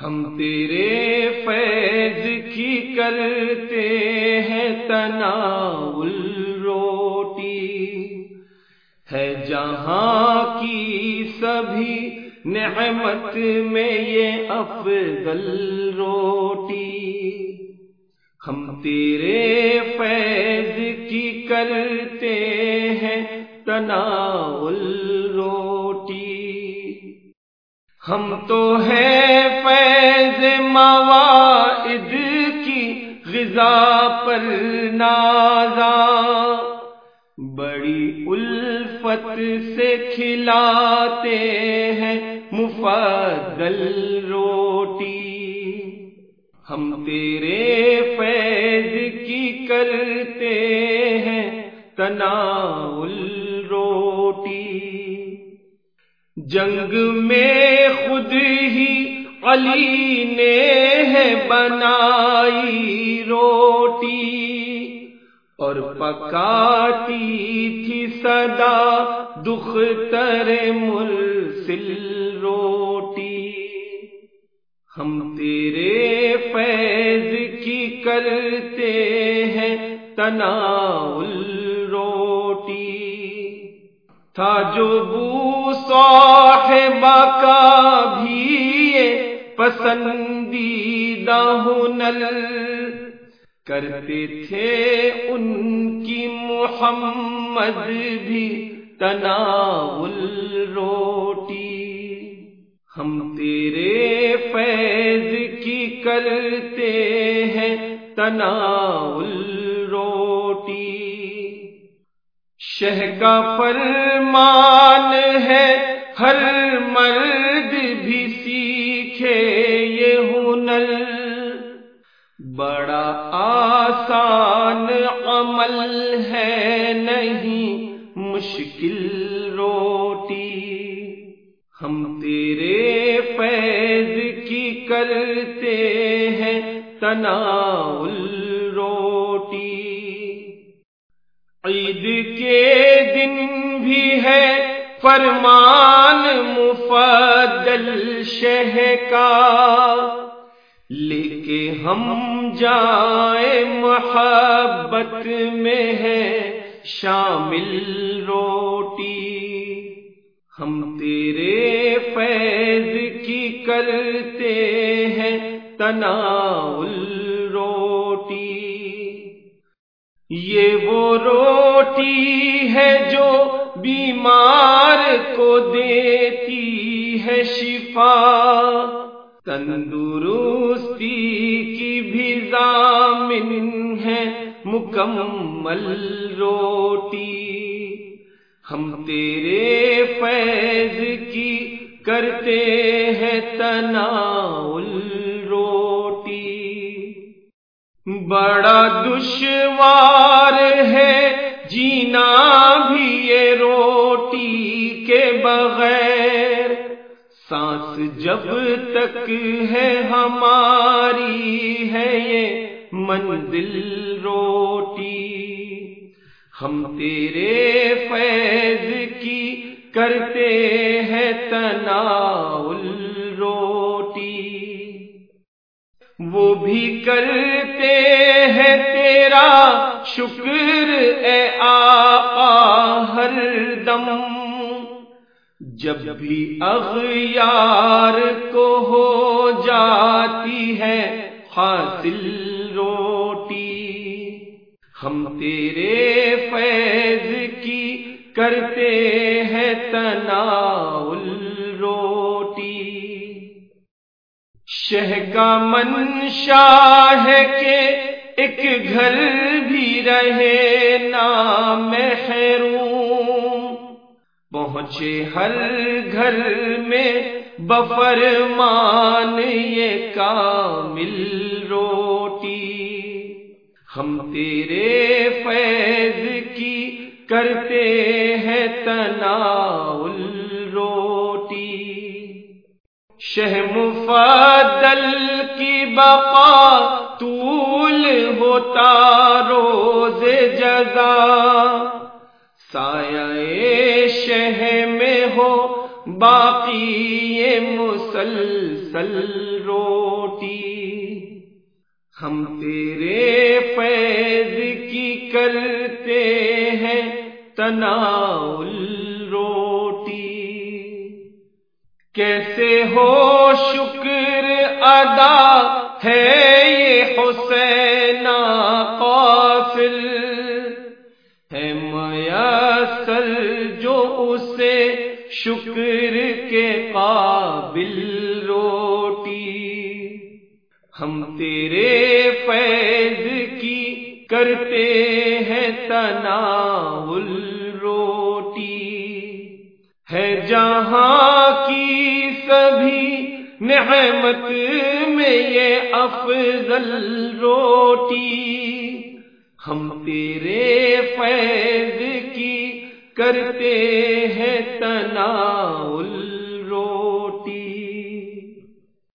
ہم تیرے فیض کی کرتے ہیں تناول، روٹی ہے جہاں کی سبھی نعمت میں یہ افضل روٹی۔ ہم تیرے فیض کی کرتے ہیں تناول، روٹی ہم تو ہیں فیض مواعظ کی غذا پر نازاں، بڑی الفت سے کھلاتے ہیں مفضل روٹی۔ ہم تیرے فیض کی کرتے ہیں تناول، روٹی جنگ میں خود ہی علی نے ہے بنائی روٹی، اور پکاتی تھی سدا دختر مرسل روٹی۔ ہم تیرے فیض کی کرتے ہیں تناول، روٹی تھا جو بو صاحبہ کا بھی یہ پسندیدہ ہنر، کرتے تھے ان کی محمد بھی تناول روٹی۔ ہم تیرے فیض کی کرتے ہیں تناول، روٹی شہ کا فرمان ہے ہر مرد بھی سیکھے یہ ہنر، بڑا آسان عمل ہے نہیں مشکل روٹی۔ ہم تیرے فیض کی کرتے ہیں تناول، روٹی عید کے دن بھی ہے فرمان مفضل شہ کا، لے کے ہم جائیں محبت میں ہے شامل روٹی۔ ہم تیرے فیض کی کرتے ہیں تناول، روٹی یہ وہ روٹی ہے جو بیمار کو دیتی ہے شفا، تندرستی کی بھی ضامن ہے مکمل روٹی۔ ہم تیرے فیض کی کرتے ہیں تناول، روٹی بڑا دشوار ہے جینا بھی یہ روٹی کے بغیر، سانس جب تک ہے ہماری ہے یہ منزل روٹی۔ ہم تیرے فیض کی کرتے ہیں تناول، روٹی وہ بھی کرتے ہیں تیرا شکر اے آقا ہر دم، جب بھی اغیار کو ہو جاتی ہے حاصل روٹی۔ ہم تیرے فیض کی کرتے ہیں تناول، روٹی شہ کا منشا ہے کہ ایک گھر بھی رہے نا محروم، پہنچے ہر گھر میں بفرمان یہ کامل روٹی۔ ہم تیرے فیض کی کرتے ہیں تناول، روٹی شہ مفضل کی بقا طول ہوتا روز جزا، سایہ شہ میں ہو باقی یہ مسلسل روٹی، ہم تیرے فیض کی کرتے ہیں تناول روٹی۔ کیسے ہو شکر ادا ہے یہ حسین قافل، ہے میسر جو اسے شکر کے قابل روٹی۔ ہم تیرے فیض کی کرتے ہیں تناول روٹی، ہے جہاں کی سبھی نعمت میں یہ افضل روٹی۔ ہم تیرے فیض کی کرتے ہیں تناول